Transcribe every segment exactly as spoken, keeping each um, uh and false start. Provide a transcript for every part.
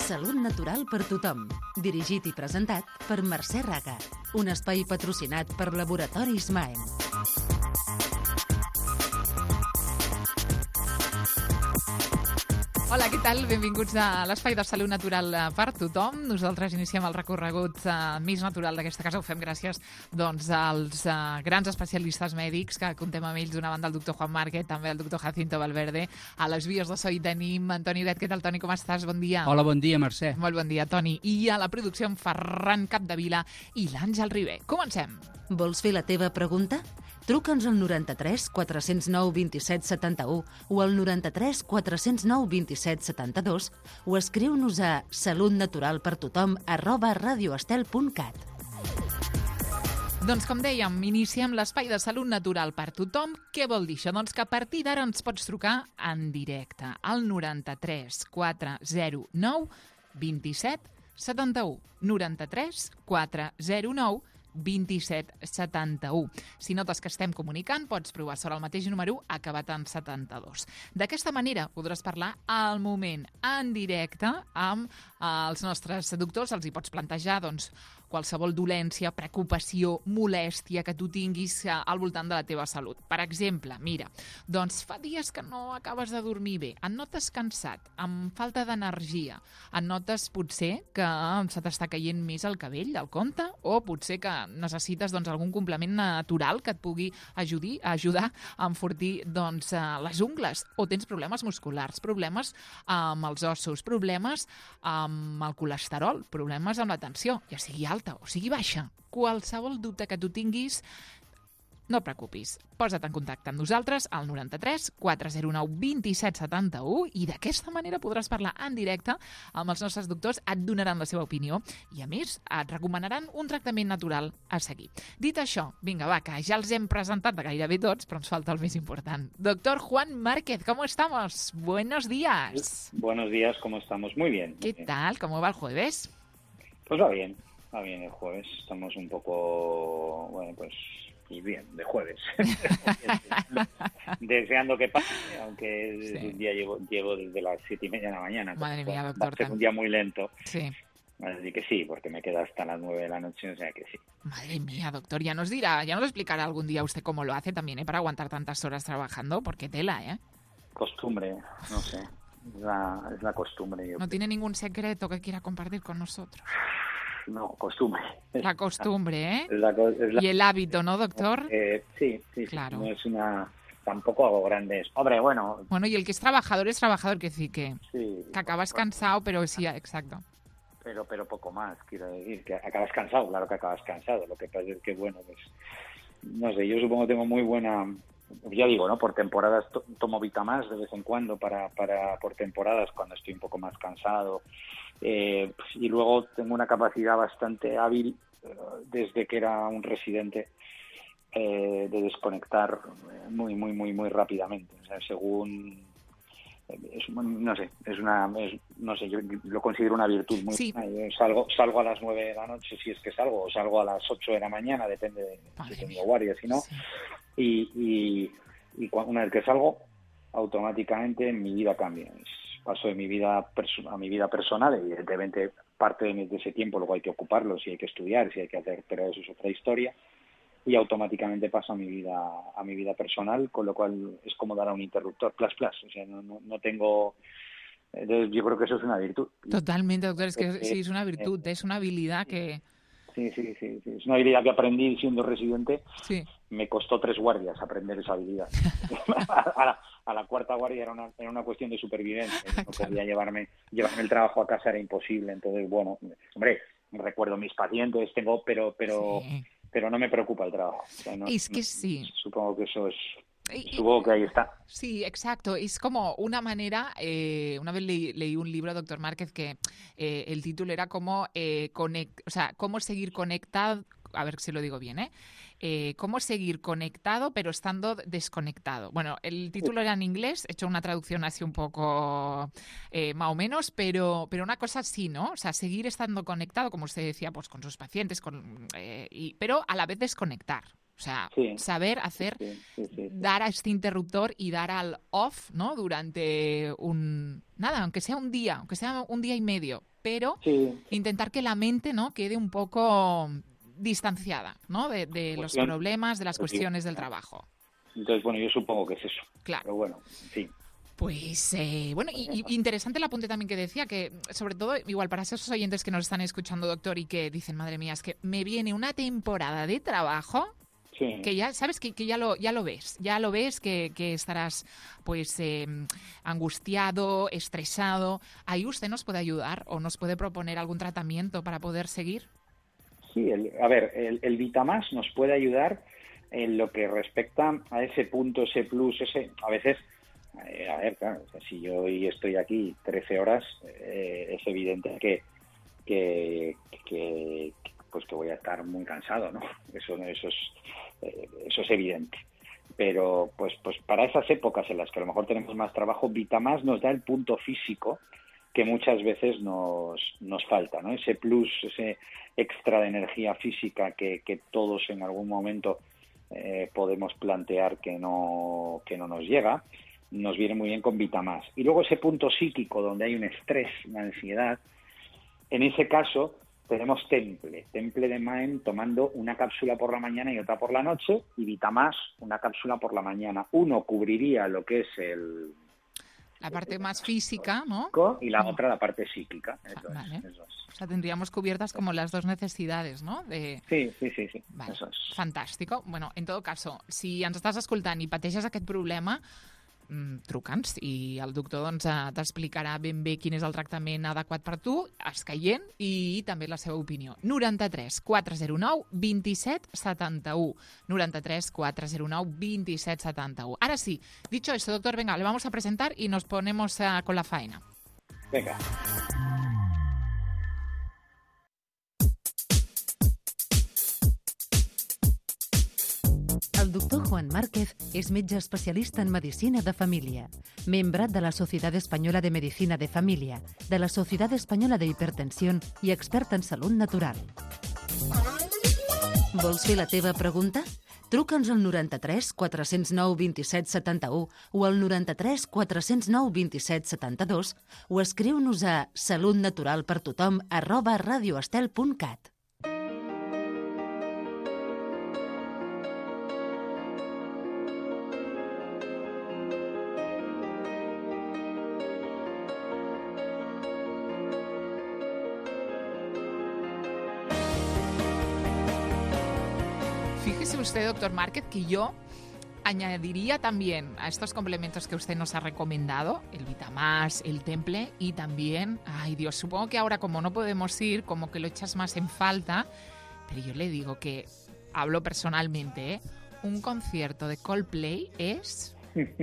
Salut natural per tothom. Dirigit i presentat per Mercè Raga. Un espai patrocinat per Laboratoris Maem. Hola, què tal? Benvinguts a l'Espai de Salut Natural per tothom. Nosaltres iniciem el recorregut uh, més natural d'aquesta casa. Ho fem gràcies doncs, als uh, grans especialistes mèdics que contem amb ells. D'una banda el doctor Juan Márquez, també el doctor Jacinto Valverde. A les vies de so hi tenim Antoni Bet. Què tal, Toni? Com estàs? Bon dia. Hola, bon dia, Mercè. Molt bon dia, Toni. I a la producció en Ferran Capdevila i l'Àngel Ribé. Comencem. Vols fer la teva pregunta? Truca'ns al noranta-tres quatre zero nou vint set setanta-u o al noranta-tres quatre zero nou vint set setanta-dos o escriu-nos a salutnaturalpertothom arroba radioestel punt cat. Doncs com dèiem, iniciem l'espai de salut natural per tothom. Què vol dir això? Doncs que a partir d'ara ens pots trucar en directe al noranta-tres quatre zero nou vint set setanta-u. noranta-tres quatre zero nou vint set setanta-u. Si notes que estem comunicant, pots provar sobre el mateix número acabat en setanta-dos. D'aquesta manera podràs parlar al moment, en directe, amb els nostres doctors. Els hi pots plantejar doncs, qualsevol dolència, preocupació, molèstia que tu tinguis al voltant de la teva salut. Per exemple, mira, doncs fa dies que no acabes de dormir bé, et notes cansat, amb falta d'energia, et notes potser que se t'està caient més el cabell del compte o potser que necessites doncs, algun complement natural que et pugui ajudar, ajudar a enfortir doncs, les ungles, o tens problemes musculars, problemes amb els ossos, problemes amb el colesterol, problemes amb la tensió, ja sigui alta o sigui baixa. Qualsevol dubte que tu tinguis, no et preocupis. Posa't en contacte amb nosaltres al noranta-tres quatre zero nou vint set setanta-u i d'aquesta manera podràs parlar en directe amb els nostres doctors, et donaran la seva opinió i, a més, et recomanaran un tractament natural a seguir. Dit això, vinga, va, que ja els hem presentat de gairebé tots, però ens falta el més important. Doctor Juan Márquez, ¿cómo estamos? Buenos días. Buenos días, ¿cómo estamos? Muy bien. ¿Qué bien. tal? ¿Cómo va el jueves? Pues va bien, va bien el jueves. Estamos un poco, bueno, pues... y bien, de jueves. Deseando que pase, aunque sí. Un día llevo, llevo desde las siete y media de la mañana. Madre mía, doctor. Es un día muy lento. Sí. Así que sí, porque me queda hasta las nueve de la noche, o sea que sí. Madre mía, doctor, ya nos dirá, ya nos explicará algún día usted cómo lo hace también, ¿eh? Para aguantar tantas horas trabajando, porque tela, ¿eh? Costumbre, no sé. Es la, es la costumbre. Yo no creo. Tiene ningún secreto que quiera compartir con nosotros. No, costumbre. La costumbre, ¿eh? Es la, es la... Y el hábito, ¿no, doctor? Eh, sí, sí, claro. No es una... Tampoco hago grandes... Hombre, bueno... Bueno, y el que es trabajador es trabajador, que sí, que, sí, que acabas bueno, cansado, pero sí, exacto. Pero pero poco más, quiero decir, que acabas cansado, claro que acabas cansado. Lo que pasa es que, bueno, pues... No sé, yo supongo que tengo muy buena... Ya digo, ¿no? Por temporadas to- tomo Vitamax de vez en cuando, para, para por temporadas, cuando estoy un poco más cansado. Eh, y luego tengo una capacidad bastante hábil, eh, desde que era un residente, eh, de desconectar muy, muy, muy, muy rápidamente. O sea, según... Es, no sé, es una, es, no sé, yo lo considero una virtud muy sí. buena. Yo salgo, salgo a las nueve de la noche, si es que salgo, o salgo a las ocho de la mañana, depende de Madre si tengo guardia, si no. Sí. Y, y, y una vez que salgo, automáticamente mi vida cambia. Paso de mi vida perso- a mi vida personal, evidentemente parte de, de ese tiempo luego hay que ocuparlo, si hay que estudiar, si hay que hacer, pero eso es otra historia. Y automáticamente paso a mi vida a mi vida personal, con lo cual es como dar a un interruptor, plus, plus. O sea, no, no, no tengo... Entonces, yo creo que eso es una virtud. Totalmente, doctor, es que eh, sí, es una virtud, eh, es una habilidad que... Sí, sí, sí, sí, es una habilidad que aprendí siendo residente. Sí. Me costó tres guardias aprender esa habilidad. a, la, a la cuarta guardia era una, era una cuestión de supervivencia. No claro. Podía llevarme, llevarme el trabajo a casa, era imposible. Entonces, bueno, hombre, recuerdo mis pacientes, tengo, pero... pero sí. Pero no me preocupa el trabajo. O sea, no, es que sí. Supongo que eso es... Supongo que ahí está. Sí, exacto. Es como una manera... Eh, una vez leí, leí un libro, doctor Márquez, que eh, el título era como, eh, conect, o sea, cómo seguir conectado... A ver si lo digo bien, ¿eh? Eh, cómo seguir conectado pero estando desconectado. Bueno, el título era en inglés, he hecho una traducción así un poco eh, más o menos, pero, pero una cosa así, ¿no? O sea, seguir estando conectado, como usted decía, pues con sus pacientes, con, eh, y, pero a la vez desconectar. O sea, sí. saber hacer, sí, sí, sí, sí. dar a este interruptor y dar al off, ¿no? Durante un... Nada, aunque sea un día, aunque sea un día y medio. pero sí. intentar que la mente, ¿no?, quede un poco distanciada, ¿no?, de, de los problemas, de las cuestiones del trabajo. Entonces, bueno, yo supongo que es eso. Claro. Pero bueno, en fin. Pues, eh, bueno, y, y interesante el apunte también que decía, que sobre todo, igual para esos oyentes que nos están escuchando, doctor, y que dicen, madre mía, es que me viene una temporada de trabajo, sí, que ya, sabes, que, que ya lo ya lo ves, ya lo ves, que, que estarás, pues, eh, angustiado, estresado. ¿Ahí usted nos puede ayudar o nos puede proponer algún tratamiento para poder seguir? Sí, el, a ver, el, el Vitamás nos puede ayudar en lo que respecta a ese punto, ese plus, ese, a veces... Eh, a ver, claro, o sea, si yo hoy estoy aquí trece horas, eh, es evidente que, que, que, pues que voy a estar muy cansado, ¿no? Eso, eso es, eh, eso es evidente. Pero, pues, pues para esas épocas en las que a lo mejor tenemos más trabajo, Vitamás nos da el punto físico que muchas veces nos, nos falta, ¿no? Ese plus, ese extra de energía física que, que todos en algún momento eh, podemos plantear que no, que no nos llega. Nos viene muy bien con Vitamás. Y luego ese punto psíquico donde hay un estrés, una ansiedad, en ese caso tenemos Temple, Temple de Maem, tomando una cápsula por la mañana y otra por la noche, y Vitamás, una cápsula por la mañana. Uno cubriría lo que es el... la parte más física, ¿no? Y la otra la parte psíquica. Eso ah, vale. es, eso es. O sea, tendríamos cubiertas como las dos necesidades, no? De... Sí, sí, sí, sí. Vale. Eso es. Fantàstic. Bueno, en tot cas, si ens estàs escoltant i pateixes aquest problema, truca'ns i el doctor doncs, t'explicarà ben bé quin és el tractament adequat per tu, escaient, i també la seva opinió. noranta-tres quatre zero nou vint set setanta-u. noranta-tres quatre zero nou vint set setanta-u. Ahora sí, dicho esto, doctor, venga, le vamos a presentar y nos ponemos uh, con la faena. Venga. El doctor Juan Márquez és metge especialista en medicina de família, membre de la Societat Espanyola de Medicina de Família, de la Societat Espanyola de Hipertensión i expert en salut natural. Vols fer la teva pregunta? Truca'ns al noranta-tres quatre zero nou vint set setanta-u o al noranta-tres quatre zero nou vint set setanta-dos o escriu-nos a salutnaturalpertothom arroba radioestel punt cat. Fíjese usted, doctor Márquez, que yo añadiría también a estos complementos que usted nos ha recomendado, el Vitamás, el Temple y también, ay Dios, supongo que ahora como no podemos ir, como que lo echas más en falta, pero yo le digo que, hablo personalmente, ¿eh? Un concierto de Coldplay es...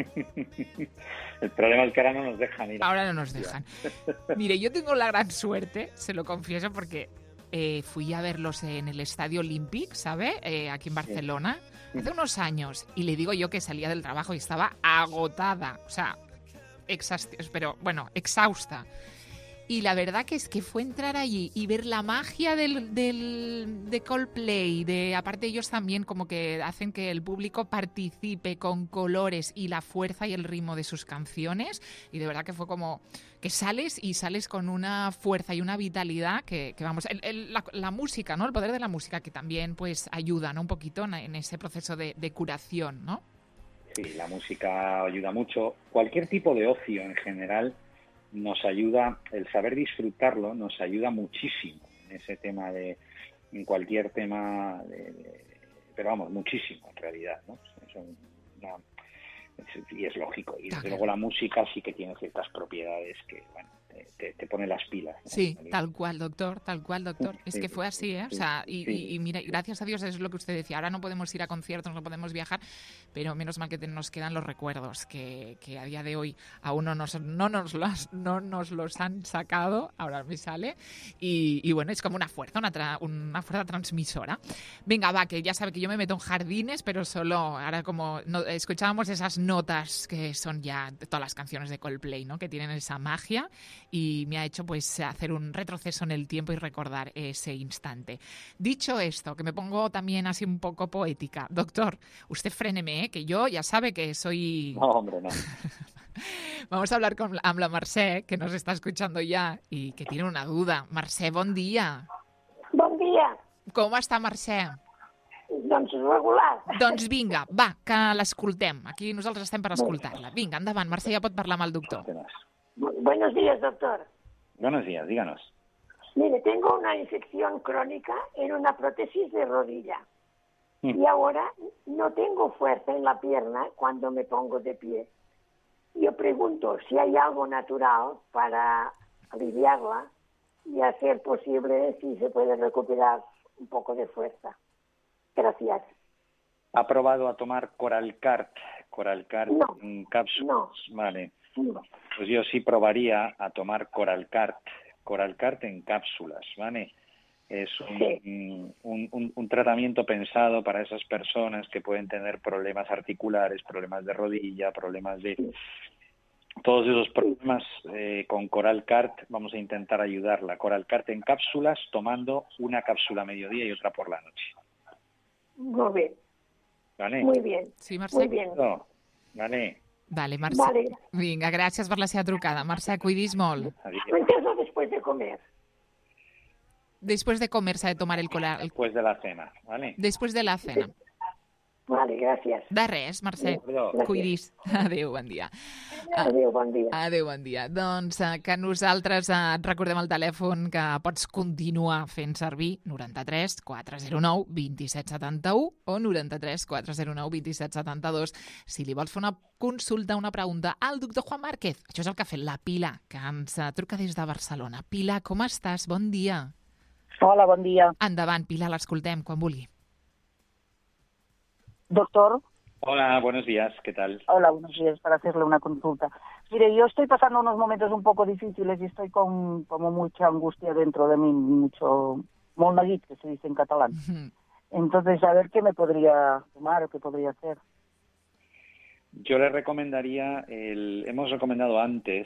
El problema es que ahora no nos dejan ir. Ahora no nos dejan. Mire, yo tengo la gran suerte, se lo confieso, porque... Eh, fui a verlos en el Estadio Olímpic, ¿sabe? Eh, aquí en Barcelona, sí. Hace unos años. Y le digo yo que salía del trabajo y estaba agotada. O sea, exhausta, pero bueno, exhausta. Y la verdad que es que fue entrar allí y ver la magia del, del, de Coldplay, de aparte ellos también como que hacen que el público participe con colores y la fuerza y el ritmo de sus canciones, y de verdad que fue como que sales y sales con una fuerza y una vitalidad que, que vamos, el, el, la, la música, ¿no? El poder de la música que también pues ayuda, ¿no? Un poquito en, en ese proceso de, de curación, ¿no? Sí, la música ayuda mucho. Cualquier tipo de ocio en general nos ayuda, el saber disfrutarlo nos ayuda muchísimo en ese tema de, en cualquier tema, de, de, pero vamos, muchísimo en realidad, ¿no? Es una, es, y es lógico. Y desde luego la música sí que tiene ciertas propiedades que, bueno, te, te pone las pilas, ¿no? Sí, tal cual, doctor, tal cual, doctor. Es sí, que fue así, ¿eh? O sea, y, sí. y, y mira, gracias a Dios es lo que usted decía. Ahora no podemos ir a conciertos, no podemos viajar, pero menos mal que nos quedan los recuerdos que, que a día de hoy aún no nos, no, nos los, no nos los han sacado, ahora me sale, y, y bueno, es como una fuerza, una, tra, una fuerza transmisora. Venga, va, que ya sabe que yo me meto en jardines, pero solo, ahora como no, escuchábamos esas notas que son ya todas las canciones de Coldplay, ¿no? Que tienen esa magia, y me ha hecho pues hacer un retroceso en el tiempo y recordar ese instante. Dicho esto, que me pongo también así un poco poética, doctor, usted fréneme, ¿eh? Que yo ya sabe que soy... No, hombre, no. Vamos a hablar con, amb la Mercè, que nos está escuchando ya y que tiene una duda. Mercè, bon dia. Bon dia. Com està, Mercè? Doncs regular. Doncs vinga, va, que l'escoltem. Aquí nosaltres estem per escoltar-la. Vinga, endavant, Mercè ja pot parlar amb el doctor. Buenos días, doctor. Buenos días, díganos. Mire, tengo una infección crónica en una prótesis de rodilla. Mm. Y ahora no tengo fuerza en la pierna cuando me pongo de pie. Yo pregunto si hay algo natural para aliviarla y hacer posible si se puede recuperar un poco de fuerza. Gracias. ¿Ha probado a tomar Coralcart? Coralcart No, en cápsulas. no. Vale. No. Pues yo sí probaría a tomar Coralcart. Coralcart en cápsulas, ¿vale? Es un, Sí. un, un, un tratamiento pensado para esas personas que pueden tener problemas articulares, problemas de rodilla, problemas de... Todos esos problemas eh, con Coralcart vamos a intentar ayudarla. Coralcart en cápsulas, tomando una cápsula a mediodía y otra por la noche. Muy bien, ¿Vale? muy bien. Sí, Mercè? Muy bien. No, ¿vale? Vale, Mercè. Vale. Vinga, gràcies per la seva trucada. Mercè, cuidis molt. Adiós. Empiezo después de comer. Después de comer s'ha de tomar el colar. Después de la cena, ¿vale? Después de la cena. Vale, gracias. De res, Mercè. Gràcies. Cuidis. Adéu, bon dia. Adéu, bon dia. Adéu, bon dia. Doncs eh, que nosaltres eh, et recordem el telèfon que pots continuar fent servir noranta-tres quatre zero nou dos set set u o noranta-tres quatre zero nou dos set set dos si li vols fer una consulta, una pregunta al doctor Juan Márquez. Això és el que ha fet la Pilar, que ens eh, truca des de Barcelona. Pilar, com estàs? Bon dia. Hola, bon dia. Endavant, Pilar, l'escoltem quan vulgui. Doctor, Hola, buenos días, ¿qué tal? hola, buenos días, para hacerle una consulta. Mire, yo estoy pasando unos momentos un poco difíciles y estoy con como mucha angustia dentro de mí, mucho molt neguit, que se dice en catalán. Entonces, a ver qué me podría tomar o qué podría hacer. Yo le recomendaría, el, hemos recomendado antes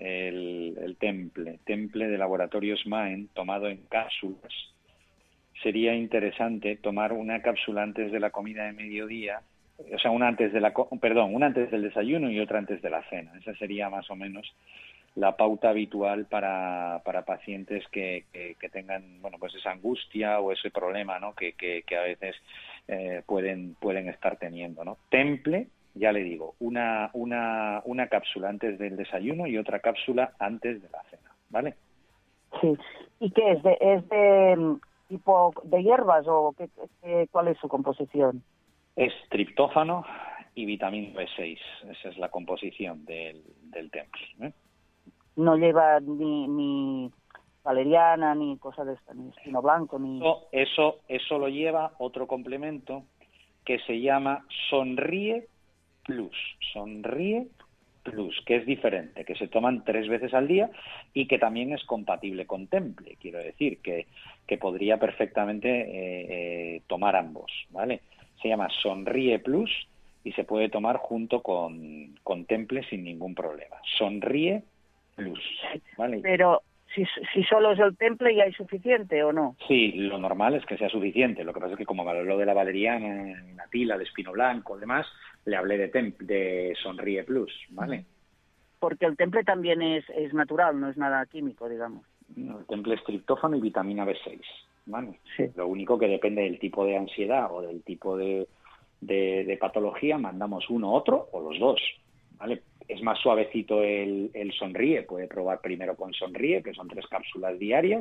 el, el Temple, Temple de Laboratorios Maen, tomado en cápsulas. Sería interesante tomar una cápsula antes de la comida de mediodía, o sea, una antes de la, perdón, una antes del desayuno y otra antes de la cena. Esa sería más o menos la pauta habitual para, para pacientes que, que, que tengan, bueno, pues esa angustia o ese problema, ¿no? Que, que, que a veces eh, pueden, pueden estar teniendo, ¿no? Temple, ya le digo, una, una, una cápsula antes del desayuno y otra cápsula antes de la cena, ¿vale? Sí. ¿Y qué es? ¿De, es de tipo de hierbas o qué, qué, cuál es su composición? Es triptófano y vitamina B seis. Esa es la composición del, del Temple, ¿eh? No lleva ni, ni valeriana, ni cosa de esta, ni espino blanco, ni... Eso, eso, eso lo lleva otro complemento que se llama Sonríe Plus. Sonríe Plus, que es diferente, que se toman tres veces al día y que también es compatible con Temple. Quiero decir que, que podría perfectamente eh, eh, tomar ambos, ¿vale? Se llama Sonríe Plus y se puede tomar junto con, con Temple sin ningún problema. Sonríe Plus, ¿vale? Pero si, si solo es el Temple, ¿ya es suficiente o no? Sí, lo normal es que sea suficiente. Lo que pasa es que como me habló de la valeriana, la tila, de espino blanco, demás, le hablé de, Temple, de Sonríe Plus, ¿vale? Porque el Temple también es, es natural, no es nada químico, digamos. El Temple es triptófano y vitamina B seis, ¿vale? Sí. Lo único que depende del tipo de ansiedad o del tipo de, de, de patología, mandamos uno, otro o los dos, ¿vale? Es más suavecito el, el Sonríe, puede probar primero con Sonríe, que son tres cápsulas diarias,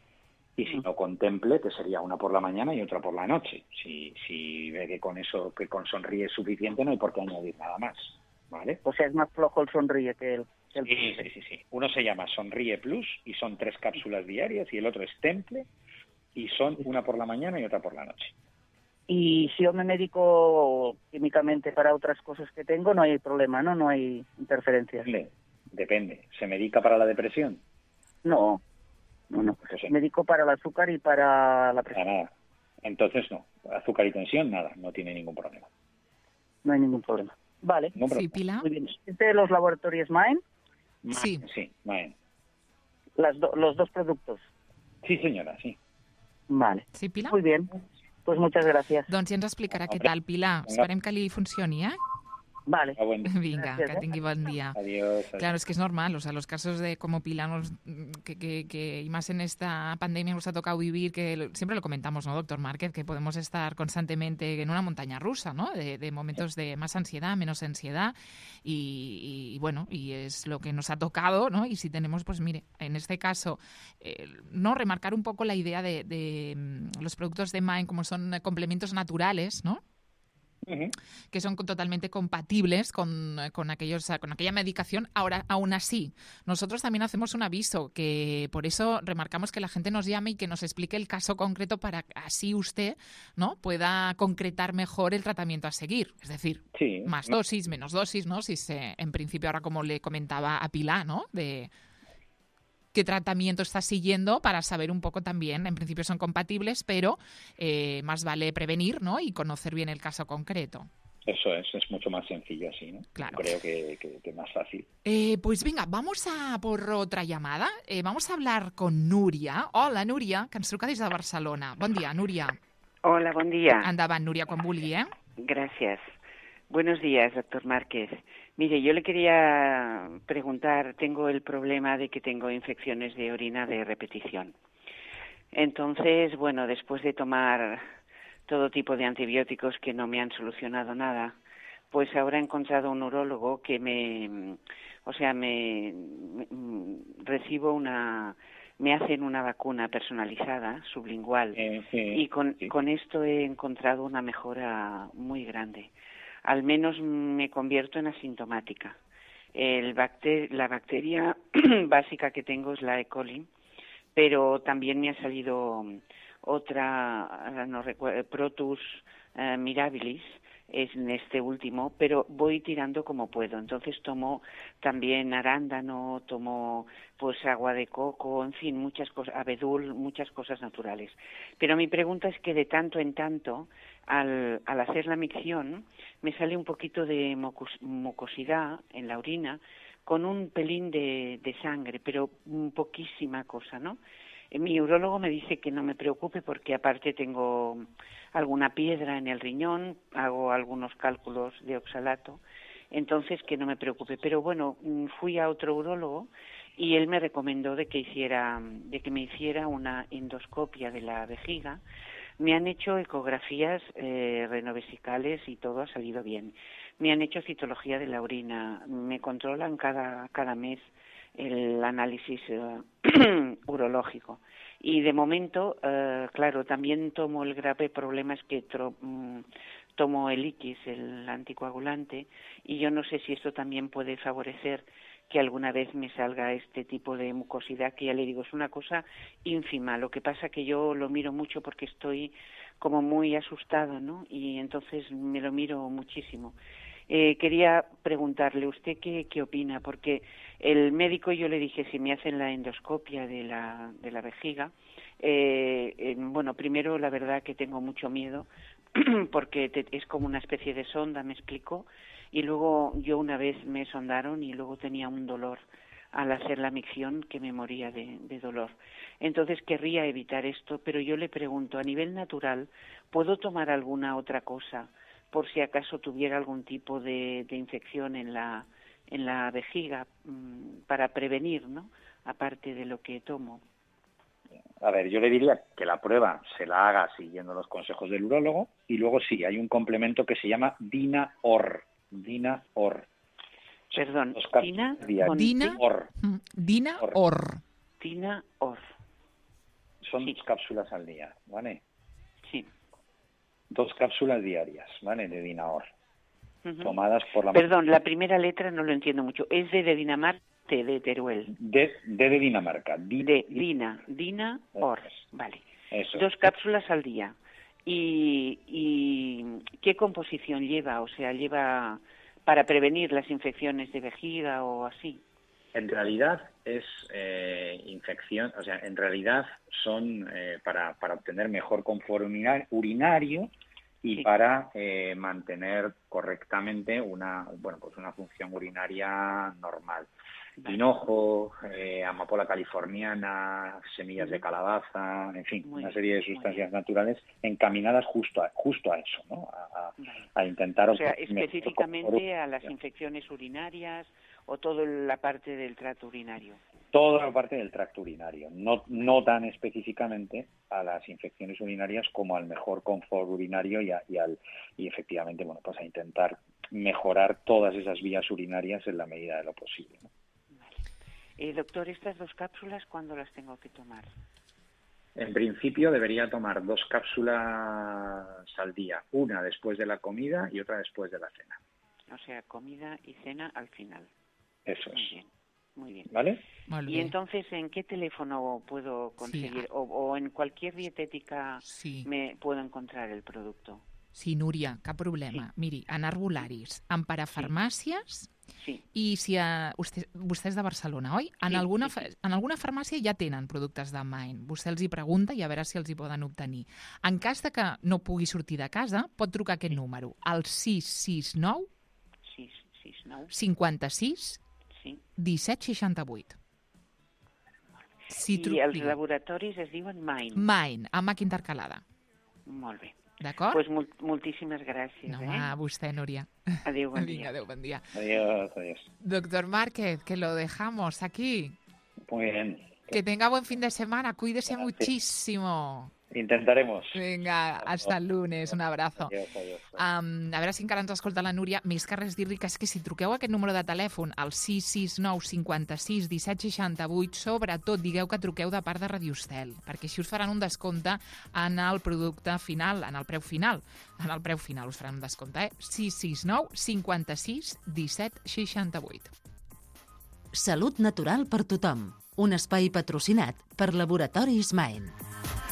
y si no con Temple, que sería una por la mañana y otra por la noche. Si, si ve que con eso, que con Sonríe es suficiente, no hay por qué añadir nada más, ¿vale? O sea, es más flojo el Sonríe que el... que el... Sí, sí, sí, sí. Uno se llama Sonríe Plus y son tres cápsulas diarias, y el otro es Temple y son una por la mañana y otra por la noche. Y si yo me medico químicamente para otras cosas que tengo, no hay problema, ¿no? No hay interferencias. Depende, depende. ¿Se medica para la depresión? No, no, no. Pues sí. Medico para el azúcar y para la Para presión. nada. Entonces no. Azúcar y tensión, nada. No tiene ningún problema. No hay ningún problema. Vale, Ningún Sí, problema. Pilar? muy bien. ¿Es de los laboratorios Maen? Sí. Sí, bueno. Las do- los dos productos. Sí, señora, sí. Vale, Sí, Pilar? muy bien. Pues muchas gracias. Doncs ja ens explicarà què Hombre, tal, Pilar. vinga. Esperem que li funcioni, eh? Vale. Ah, buen día. Vinga, Gràcies, que eh? tingui bon día. Adiós. Claro, es que es normal, o sea, los casos de como Pilar, nos, que, que, que, y más en esta pandemia nos ha tocado vivir, que lo, siempre lo comentamos, ¿no, doctor Márquez? Que podemos estar constantemente en una montaña rusa, ¿no? De, de momentos de más ansiedad, menos ansiedad, y, y, bueno, y es lo que nos ha tocado, ¿no? Y si tenemos, pues mire, en este caso, eh, no remarcar un poco la idea de, de mm, los productos de Mind como son complementos naturales, ¿no? Uh-huh. Que son totalmente compatibles con, con, aquellos, con aquella medicación. Ahora, aún así, nosotros también hacemos un aviso, que por eso remarcamos que la gente nos llame y que nos explique el caso concreto para que así usted, ¿no?, pueda concretar mejor el tratamiento a seguir. Es decir, sí, más no. dosis, menos dosis, ¿no? Si se, en principio, ahora como le comentaba a Pilar, ¿no?, de qué tratamiento está siguiendo para saber un poco también. En principio son compatibles, pero eh, más vale prevenir, ¿no?, y conocer bien el caso concreto. Eso es, es mucho más sencillo así, ¿no? Claro. Creo que, que, que más fácil. Eh, pues venga, vamos a por otra llamada. Eh, vamos a hablar con Núria. Hola, Núria, que ens truca des de Barcelona. Bon dia, Núria. Hola, buen día. Endavant, Núria, quan vulgui, eh? Gracias. Buenos días, doctor Márquez. Mire, yo le quería preguntar, tengo el problema de que tengo infecciones de orina de repetición. Entonces, bueno, después de tomar todo tipo de antibióticos que no me han solucionado nada, pues ahora he encontrado un urólogo que me, o sea, me, me recibo una, me hacen una vacuna personalizada, sublingual, Eh, sí, y con, sí. con esto he encontrado una mejora muy grande. Al menos me convierto en asintomática. El bacter- la bacteria básica que tengo es la E. coli, pero también me ha salido otra, no recuerdo, Protus eh, mirabilis, es en este último, pero voy tirando como puedo. Entonces tomo también arándano, tomo pues agua de coco, en fin, muchas cosas, abedul, muchas cosas naturales. Pero mi pregunta es que de tanto en tanto, al, al hacer la micción, me sale un poquito de mucos, mucosidad en la orina, con un pelín de, de sangre, pero poquísima cosa, ¿no? Mi urólogo me dice que no me preocupe porque aparte tengo alguna piedra en el riñón, hago algunos cálculos de oxalato, entonces que no me preocupe. Pero bueno, fui a otro urólogo y él me recomendó de que hiciera, de que me hiciera una endoscopia de la vejiga. Me han hecho ecografías eh, renovesicales y todo ha salido bien. Me han hecho citología de la orina, me controlan cada, cada mes el análisis uh, urológico. Y de momento, uh, claro, también tomo el grave problema es que tro, um, tomo el Iquis, el anticoagulante, y yo no sé si esto también puede favorecer que alguna vez me salga este tipo de mucosidad, que ya le digo, es una cosa ínfima. Lo que pasa que yo lo miro mucho porque estoy como muy asustada, ¿no? Y entonces me lo miro muchísimo. Eh, quería preguntarle, ¿usted qué, qué opina? Porque el médico, yo le dije, si me hacen la endoscopia de la, de la vejiga, eh, eh, bueno, primero la verdad que tengo mucho miedo, porque te, es como una especie de sonda, me explicó, y luego yo una vez me sondaron y luego tenía un dolor al hacer la micción que me moría de, de dolor. Entonces querría evitar esto, pero yo le pregunto, a nivel natural, ¿puedo tomar alguna otra cosa por si acaso tuviera algún tipo de, de infección en la en la vejiga mmm, para prevenir, ¿no? Aparte de lo que tomo. A ver, yo le diría que la prueba se la haga siguiendo los consejos del urólogo y luego sí, hay un complemento que se llama Dina-Or. Dina-Or. Perdón, Dina, con Dina Or. Dina Or. Dina Or. Son sí. dos cápsulas al día, ¿vale? Sí. Dos cápsulas diarias, ¿vale? De Dina-Or. Uh-huh. Tomadas por la... Perdón, la primera letra no lo entiendo mucho. ¿Es de, de Dinamarca, de Teruel? De, de, de Dinamarca. Di, de Dina, Dina Or. Vale. Eso. Dos cápsulas al día. ¿Y, ¿Y qué composición lleva? O sea, ¿lleva para prevenir las infecciones de vejiga o así? En realidad es eh, infección, o sea, en realidad son eh, para, para obtener mejor confort urinario y sí. para eh, mantener correctamente una, bueno, pues una función urinaria normal. hinojo, eh, amapola californiana, semillas de calabaza, en fin, Muy una bien, serie de muy sustancias naturales encaminadas justo a, justo a eso, ¿no? A, a, a intentar... O sea, obtener específicamente a las infecciones urinarias o toda la parte del tracto urinario. Toda la parte del tracto urinario, no, no tan específicamente a las infecciones urinarias como al mejor confort urinario y, a, y, al, y efectivamente, bueno, pues a intentar mejorar todas esas vías urinarias en la medida de lo posible, ¿no? Vale. Eh, doctor, ¿estas dos cápsulas cuándo las tengo que tomar? En principio debería tomar dos cápsulas al día, una después de la comida y otra después de la cena. O sea, comida y cena al final. Eso es. Muy bien. Muy bien. ¿Vale? Molt Y bé. entonces, ¿en qué teléfono puedo conseguir? Sí. O, o en cualquier dietética Sí. me puedo encontrar el producto. Sí, Núria, cap problema. Sí. Miri, en herbolaris, en parafarmàcies, Sí. i si a, vostè, vostè és de Barcelona, oi? En, Sí, alguna, sí, fa- sí. en alguna farmàcia ja tenen productes de Mind. Vostè els hi pregunta i a veure si els hi poden obtenir. En cas de que no pugui sortir de casa, pot trucar a aquest número, al sis sis nou, sis sis nou. cinquanta-sis, Sí. disset seixanta-vuit. Si I tru- els digue. laboratoris es diuen Mind. Mind, amb H intercalada. Molt bé. D'acord? Pues mul moltíssimes gràcies. No, eh? a vostè, Núria. Adéu, bon Vinga, dia. adéu, bon dia. Adiós, adiós. Doctor Márquez, que lo dejamos aquí. Muy bien. Que tenga buen fin de semana. Cuídese Gracias. muchísimo. Intentaremos. Vinga, hasta el lunes. Un abrazo. Adiós, adiós. Um, a veure si encara ens escolta la Núria. Més que res dir-li que és que si truqueu a aquest número de telèfon, al sis sis nou, cinquanta-sis, disset seixanta-vuit, sobretot digueu que truqueu de part de Radiostel, perquè així us faran un descompte en el producte final, en el preu final. En el preu final us faran un descompte, eh? sis sis nou, cinquanta-sis, disset seixanta-vuit. Salut natural per tothom. Un espai patrocinat per Laboratoris Mind.